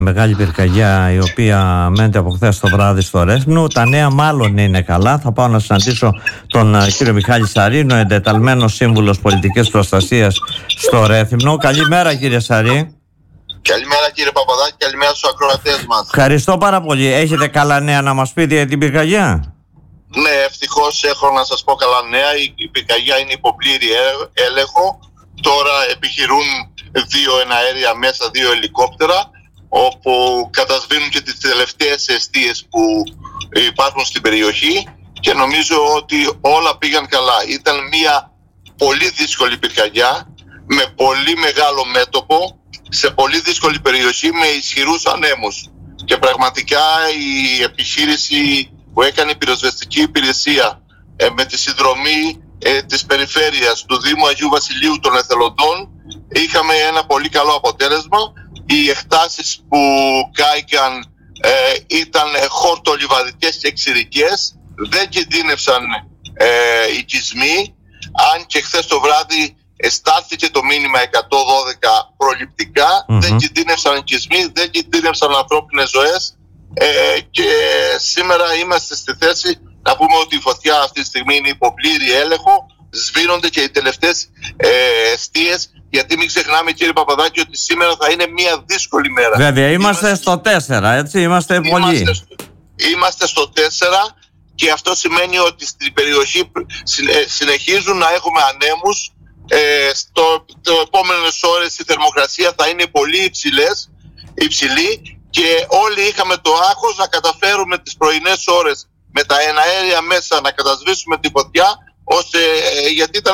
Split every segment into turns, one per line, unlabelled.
Μεγάλη πυρκαγιά η οποία μένεται από χθες το βράδυ στο Ρέθυμνο. Τα νέα μάλλον είναι καλά. Θα πάω να συναντήσω τον κύριο Μιχάλη Σαρίνο, εντεταλμένο σύμβουλος πολιτικής προστασίας στο Ρέθυμνο. Καλημέρα κύριε Σαρή.
Καλημέρα κύριε Παπαδάκη, καλημέρα στους ακροατές μας.
Ευχαριστώ πάρα πολύ. Έχετε καλά νέα να μας πείτε για την πυρκαγιά?
Ναι, ευτυχώς έχω να σας πω καλά νέα. Η πυρκαγιά είναι υπό πλήρη έλεγχο. Τώρα επιχειρούν 2 εναέρια μέσα, 2 ελικόπτερα, όπου κατασβήνουν και τις τελευταίες εστίες που υπάρχουν στην περιοχή και νομίζω ότι όλα πήγαν καλά. Ήταν μια πολύ δύσκολη πυρκαγιά με πολύ μεγάλο μέτωπο, σε πολύ δύσκολη περιοχή με ισχυρούς ανέμους. Και πραγματικά η επιχείρηση που έκανε η πυροσβεστική υπηρεσία με τη συνδρομή της περιφέρειας του Δήμου Αγίου Βασιλείου των εθελοντών, είχαμε ένα πολύ καλό αποτέλεσμα. Οι εκτάσεις που κάηκαν ήταν χορτολιβαδικές και εξηρικές, δεν κινδύνευσαν οικισμοί, αν και χθες το βράδυ στάλθηκε το μήνυμα 112 προληπτικά, δεν κινδύνευσαν οικισμοί, δεν κινδύνευσαν ανθρώπινες ζωές και σήμερα είμαστε στη θέση να πούμε ότι η φωτιά αυτή τη στιγμή είναι υπό πλήρη έλεγχο, σβήνονται και οι τελευταίες εστίες, γιατί μην ξεχνάμε κύριε Παπαδάκη ότι σήμερα θα είναι μια δύσκολη μέρα.
Βέβαια, είμαστε στο 4, έτσι, είμαστε πολλοί.
Είμαστε στο 4 και αυτό σημαίνει ότι στην περιοχή συνεχίζουν να έχουμε ανέμους. Στο επόμενες ώρες η θερμοκρασία θα είναι πολύ υψηλή και όλοι είχαμε το άγχος να καταφέρουμε τις πρωινές ώρες με τα εναέρια μέσα να κατασβήσουμε τη φωτιά, ώστε, γιατί ήταν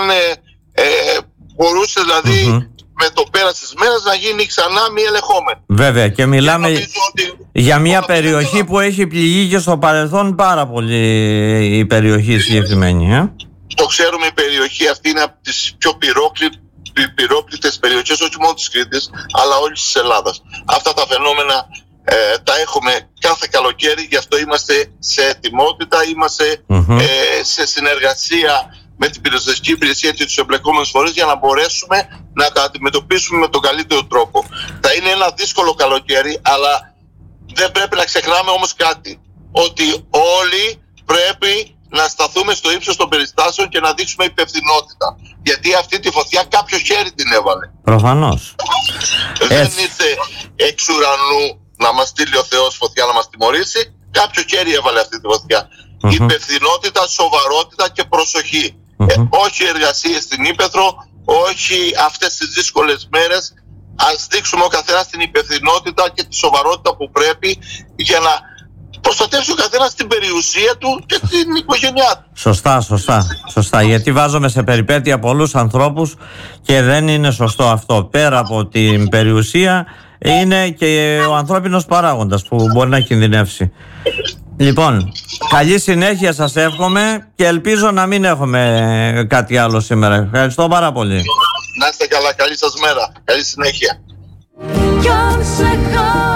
μπορούσε δηλαδή με το πέρας της μέρας να γίνει ξανά μη ελεγχόμενη.
Βέβαια, και μιλάμε για μια περιοχή που έχει πληγεί και στο παρελθόν πάρα πολύ η περιοχή συγκεκριμένη.
Το ξέρουμε, η περιοχή αυτή είναι από τις πιο πυρόπλητες περιοχές, όχι μόνο της Κρήτης, αλλά όλης της Ελλάδας. Αυτά τα φαινόμενα τα έχουμε κάθε καλοκαίρι, γι' αυτό είμαστε σε ετοιμότητα, είμαστε σε συνεργασία με την πυροσβεστική υπηρεσία και τους εμπλεκόμενους φορείς για να μπορέσουμε να τα αντιμετωπίσουμε με τον καλύτερο τρόπο. Θα είναι ένα δύσκολο καλοκαίρι, αλλά δεν πρέπει να ξεχνάμε όμως κάτι, ότι όλοι πρέπει να σταθούμε στο ύψος των περιστάσεων και να δείξουμε υπευθυνότητα. Γιατί αυτή τη φωτιά κάποιο χέρι την έβαλε.
Προφανώς.
Δεν ήρθε εξ ουρανού να μας στείλει ο Θεός φωτιά να μας τιμωρήσει. Κάποιο χέρι έβαλε αυτή τη φωτιά. Υπευθυνότητα, σοβαρότητα και προσοχή. Όχι εργασίες στην Ύπαιθρο, όχι αυτές τις δύσκολες μέρες. Ας δείξουμε ο καθένας την υπευθυνότητα και τη σοβαρότητα που πρέπει για να προστατεύσει ο καθένας την περιουσία του και την οικογένειά του.
Σωστά. Γιατί βάζουμε σε περιπέτεια πολλούς ανθρώπους και δεν είναι σωστό αυτό. Πέρα από την περιουσία είναι και ο ανθρώπινος παράγοντας που μπορεί να κινδυνεύσει. Λοιπόν, καλή συνέχεια σας εύχομαι και ελπίζω να μην έχουμε κάτι άλλο σήμερα. Ευχαριστώ πάρα πολύ.
Να είστε καλά, καλή σας μέρα, καλή συνέχεια.